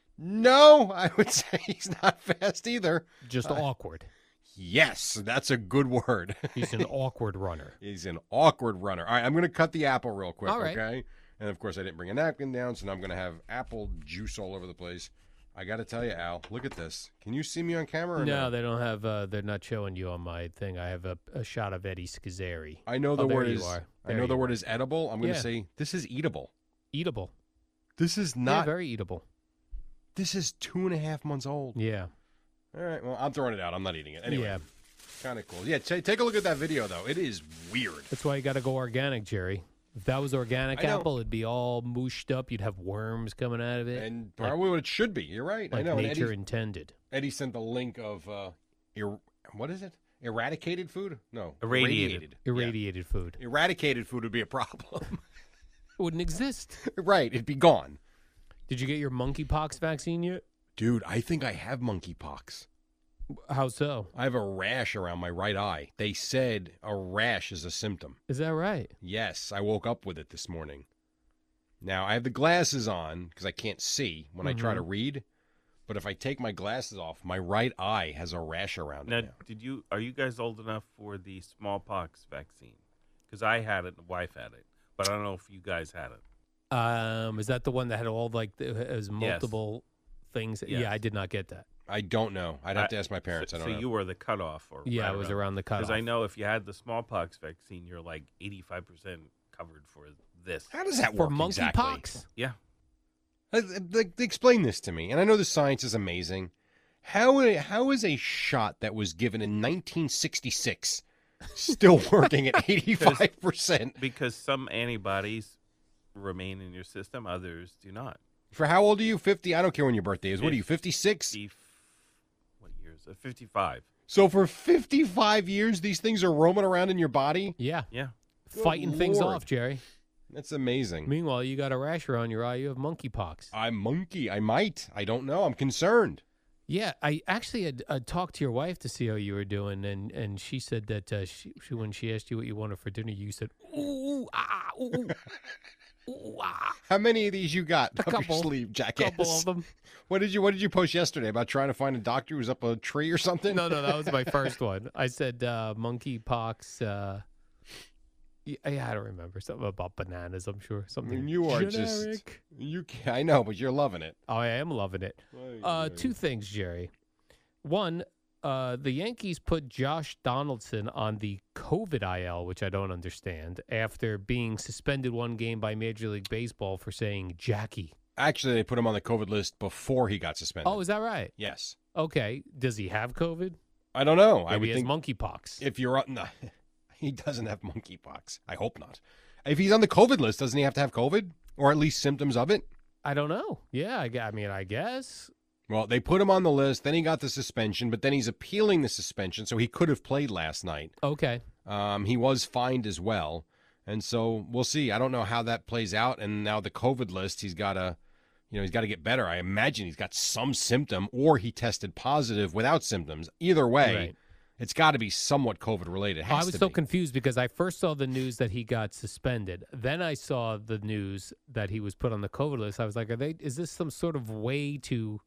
No, I would say he's not fast either. Just awkward. Yes, that's a good word. He's an awkward runner. He's an awkward runner. All right, I'm going to cut the apple real quick, All right. okay? And, of course, I didn't bring a napkin down, so now I'm going to have apple juice all over the place. I got to tell you, Al, look at this. Can you see me on camera or No, they don't have, they're not showing you on my thing. I have a shot of Eddie Schizzeri. I know the there word you is. are. I There know the you word are. is edible. I'm going to say this is eatable. Eatable. This is Yeah, not. very eatable. This is 2.5 months old. Yeah. All right. Well, I'm throwing it out. I'm not eating it anyway. Yeah. Kind of cool. Yeah. Take a look at that video though. It is weird. That's why you got to go organic, Jerry. If that was organic I know. apple, it'd be all mooshed up. You'd have worms coming out of it. And probably what it should be. You're right. Like I know. And nature intended. Eddie sent the link of what is it? Eradicated food? No. Irradiated. Irradiated food. Eradicated food would be a problem. It wouldn't exist. Right. It'd be gone. Did you get your monkeypox vaccine yet? Dude, I think I have monkeypox. How so? I have a rash around my right eye. They said a rash is a symptom. Is that right? Yes, I woke up with it this morning. Now, I have the glasses on because I can't see when I try to read. But if I take my glasses off, my right eye has a rash around Now, it now. are you guys old enough for the smallpox vaccine? Because I had it, the wife had it, but I don't know if you guys had it. Is that the one that had all like it was multiple things? Yes. Yeah, I did not get that. I don't know. I'd have to ask my parents. I don't so know. you were the cutoff, or Yeah, right it was around the cutoff. Because I know if you had the smallpox vaccine, you're like 85% covered for this. How does that For work monkeypox? exactly? Yeah. Explain this to me. And I know the science is amazing. How is a shot that was given in 1966 still working at 85%? Because some antibodies remain in your system, others do not. For how old are you? 50? I don't care when your birthday is. What are you, 56? What years? 55. So for 55 years, these things are roaming around in your body? Yeah. Yeah. fighting things Lord. off, Jerry. That's amazing. Meanwhile, you got a rash around your eye. You have monkeypox. I'm monkey. I might. I don't know. I'm concerned. Yeah, I actually had talked to your wife to see how you were doing, and she said that she when she asked you what you wanted for dinner, you said, ooh, ah, ooh, ooh, ah. How many of these you got A up your couple. sleeve, jackass? Couple of them. What did you post yesterday about trying to find a doctor who's up a tree or something? No, that was my first one. I said monkeypox. Yeah, I don't remember something about bananas. I'm sure something. You are generic. I know, but you're loving it. Oh, I am loving it. Two things, Jerry. One, the Yankees put Josh Donaldson on the COVID IL, which I don't understand, after being suspended one game by Major League Baseball for saying Jackie. Actually, they put him on the COVID list before he got suspended. Oh, is that right? Yes. Okay. Does he have COVID? I don't know. Maybe I would he has think monkeypox. if you're on, no, he doesn't have monkeypox. I hope not. If he's on the COVID list, doesn't he have to have COVID or at least symptoms of it? I don't know. Yeah, I mean, I guess. Well, they put him on the list. Then he got the suspension, but then he's appealing the suspension, so he could have played last night. Okay. He was fined as well, and so we'll see. I don't know how that plays out. And now the COVID list, he's got to get better. I imagine he's got some symptom, or he tested positive without symptoms. Either way, Right. It's got to be somewhat COVID related. It has I was to so be. confused because I first saw the news that he got suspended. Then I saw the news that he was put on the COVID list. I was like, is this some sort of way to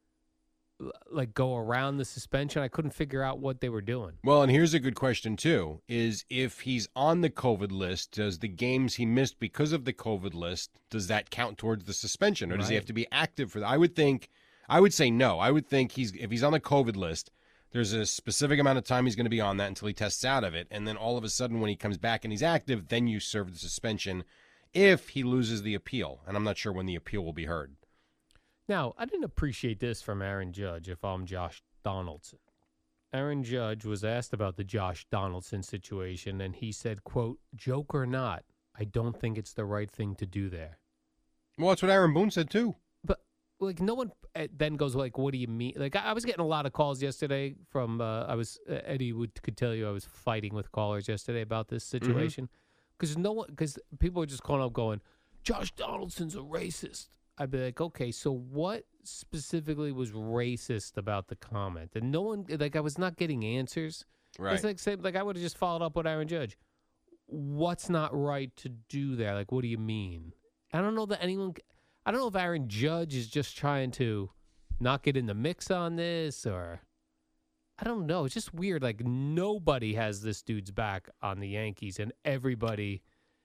like go around the suspension? I couldn't figure out what they were doing. Well, and here's a good question, too, is if he's on the COVID list, does the games he missed because of the COVID list, does that count towards the suspension? Or does he Right. have to be active for that? I would say no. I would think if he's on the COVID list, there's a specific amount of time he's going to be on that until he tests out of it. And then all of a sudden when he comes back and he's active, then you serve the suspension if he loses the appeal. And I'm not sure when the appeal will be heard. Now, I didn't appreciate this from Aaron Judge if I'm Josh Donaldson. Aaron Judge was asked about the Josh Donaldson situation, and he said, quote, joke or not, I don't think it's the right thing to do there. Well, that's what Aaron Boone said, too. But, like, no one then goes, like, what do you mean? Like, I was getting a lot of calls yesterday from, Eddie could tell you I was fighting with callers yesterday about this situation. Because people are just calling up going, Josh Donaldson's a racist. I'd be like, okay, so what specifically was racist about the comment? And no one, like, I was not getting answers. Right. It's like, say, like I would have just followed up with Aaron Judge. What's not right to do there? Like, what do you mean? I don't know if Aaron Judge is just trying to not get in the mix on this, or I don't know. It's just weird. Like, nobody has this dude's back on the Yankees, and everybody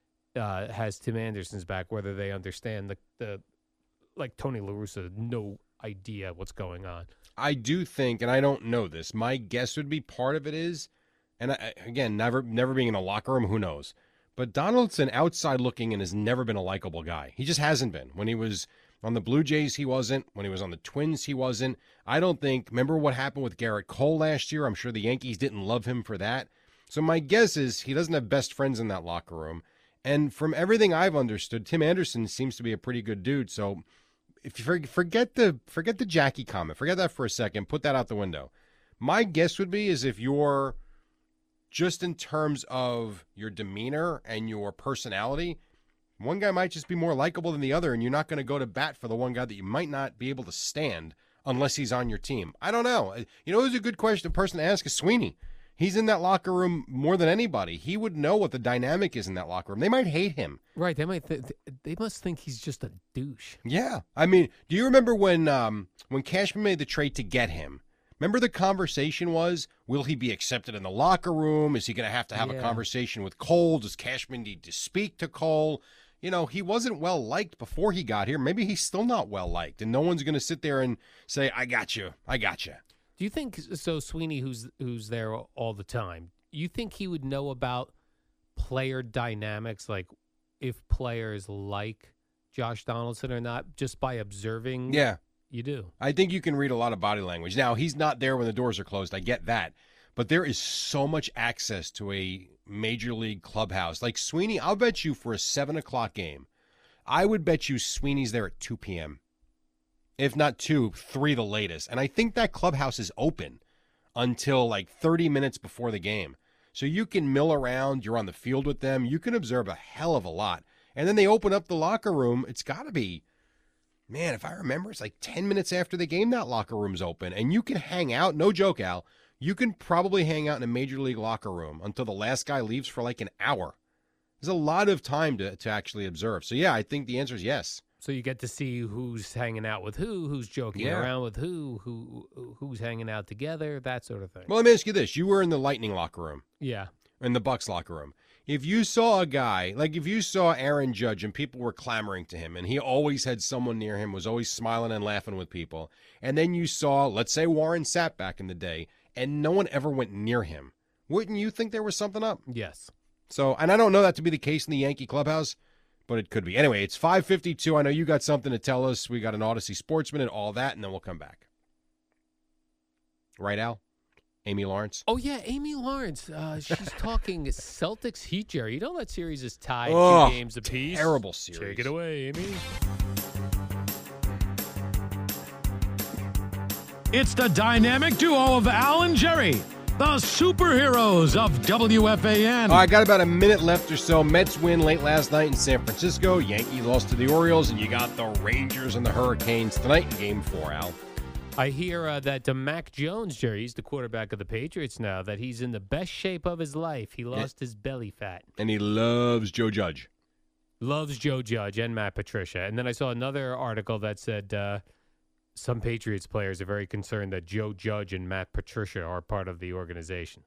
has Tim Anderson's back, whether they understand the like Tony La Russa, no idea what's going on. I do think, and I don't know this, my guess would be part of it is, and again, never being in a locker room, who knows? But Donaldson, outside looking in, has never been a likable guy. He just hasn't been. When he was on the Blue Jays, he wasn't. When he was on the Twins, he wasn't. I don't think, remember what happened with Garrett Cole last year? I'm sure the Yankees didn't love him for that. So my guess is he doesn't have best friends in that locker room. And from everything I've understood, Tim Anderson seems to be a pretty good dude. So if you forget the Jackie comment, forget that for a second, put that out the window. My guess would be is if you're just in terms of your demeanor and your personality, one guy might just be more likable than the other, and you're not going to go to bat for the one guy that you might not be able to stand unless he's on your team. I don't know. You know, who's a good person to ask is Sweeney. He's in that locker room more than anybody. He would know what the dynamic is in that locker room. They might hate him. Right. They must think he's just a douche. Yeah. I mean, do you remember when Cashman made the trade to get him? Remember the conversation was, will he be accepted in the locker room? Is he going to have a conversation with Cole? Does Cashman need to speak to Cole? You know, he wasn't well liked before he got here. Maybe he's still not well liked, and no one's going to sit there and say, I got you. Do you think so? Sweeney, who's there all the time, you think he would know about player dynamics, like if players like Josh Donaldson or not, just by observing? Yeah, you do. I think you can read a lot of body language. Now, he's not there when the doors are closed. I get that, but there is so much access to a major league clubhouse. Like Sweeney, I'll bet you for a 7:00 game, I would bet you Sweeney's there at 2 p.m. If not 2, 3 the latest. And I think that clubhouse is open until like 30 minutes before the game. So you can mill around. You're on the field with them. You can observe a hell of a lot. And then they open up the locker room. It's got to be, man, if I remember, it's like 10 minutes after the game that locker room's open. And you can hang out. No joke, Al. You can probably hang out in a major league locker room until the last guy leaves for like an hour. There's a lot of time to actually observe. So, yeah, I think the answer is yes. So you get to see who's hanging out with who's joking around with who's hanging out together, that sort of thing. Well, let me ask you this. You were in the Lightning locker room. Yeah. In the Bucks locker room. If you saw a guy, like if you saw Aaron Judge and people were clamoring to him and he always had someone near him, was always smiling and laughing with people, and then you saw, let's say Warren Sapp back in the day, and no one ever went near him, wouldn't you think there was something up? Yes. So, and I don't know that to be the case in the Yankee clubhouse, but it could be. Anyway, it's 5:52. I know you got something to tell us. We got an Odyssey Sportsman and all that, and then we'll come back. Right, Al? Amy Lawrence? Oh, yeah, Amy Lawrence. She's talking Celtics Heat, Jerry. You know that series is tied 2 games apiece? Terrible series. Take it away, Amy. It's the dynamic duo of Al and Jerry, the superheroes of WFAN. All right, got about a minute left or so. Mets win late last night in San Francisco. Yankees lost to the Orioles, and you got the Rangers and the Hurricanes tonight in Game 4, Al. I hear that Mac Jones, Jerry, he's the quarterback of the Patriots now, that he's in the best shape of his life. He lost his belly fat. And he loves Joe Judge. Loves Joe Judge and Matt Patricia. And then I saw another article that said some Patriots players are very concerned that Joe Judge and Matt Patricia are part of the organization.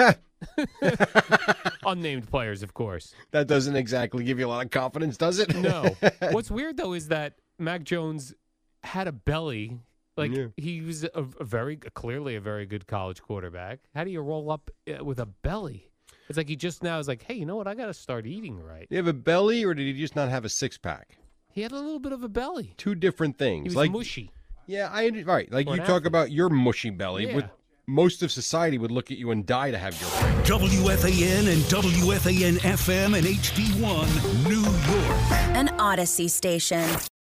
Unnamed players, of course. That doesn't exactly give you a lot of confidence, does it? No. What's weird, though, is that Mac Jones had a belly. Like, he was clearly a very good college quarterback. How do you roll up with a belly? It's like he just now is like, hey, you know what? I got to start eating right. Did he have a belly, or did he just not have a six-pack? He had a little bit of a belly. Two different things. He was mushy. Yeah, right. Like you talk about your mushy belly. Yeah. Most of society would look at you and die to have your brain. WFAN and WFAN FM and HD1, New York. An Odyssey station.